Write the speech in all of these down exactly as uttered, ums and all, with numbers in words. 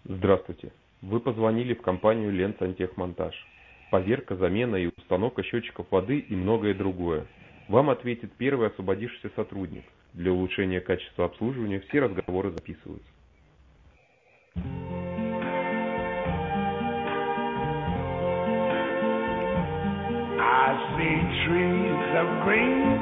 Здравствуйте. Вы позвонили в компанию «Ленсантехмонтаж». Поверка, замена и установка счетчиков воды и многое другое. Вам ответит первый освободившийся сотрудник. Для улучшения качества обслуживания все разговоры записываются. I see trees of green,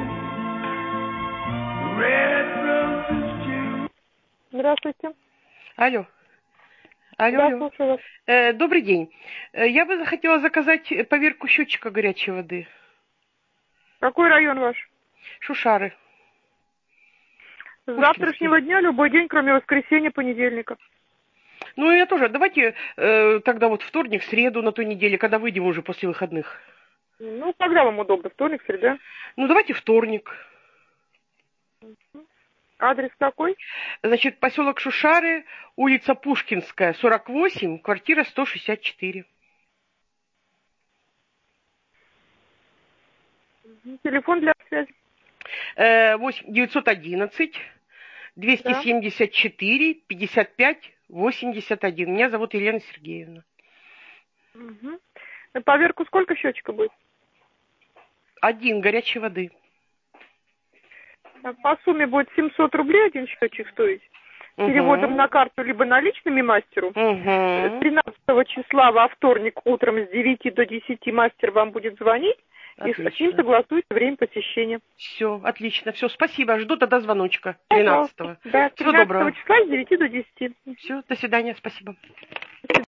red roses too. Здравствуйте. Алло. Алло, Да, алло. слушаю вас. Э, добрый день. Э, Я бы хотела заказать поверку счетчика горячей воды. Какой район ваш? Шушары. С завтрашнего дня любой день, кроме воскресенья, понедельника. Ну, я тоже. Давайте э, тогда вот вторник, среду на той неделе, когда выйдем уже после выходных. Ну, когда вам удобно? Вторник, среда? Ну, давайте вторник. Адрес какой? Значит, поселок Шушары, улица Пушкинская, сорок восемь, квартира сто шестьдесят четыре. Телефон для связи? Э, восемь девятьсот одиннадцать двести семьдесят четыре пятьдесят пять восемьдесят один. Меня зовут Елена Сергеевна. Угу. На поверку сколько счетчика будет? Один горячей воды. По сумме будет семьсот рублей один счетчик стоить. Угу. Переводом на карту, либо наличными мастеру. Угу. тринадцатого числа во вторник утром с девяти до десяти мастер вам будет звонить. Отлично. И с ним согласуете время посещения. Все, отлично. Все, спасибо. Жду тогда звоночка тринадцатого. Да, Всего доброго. тринадцатого числа с девяти до десяти. Все, до свидания, спасибо.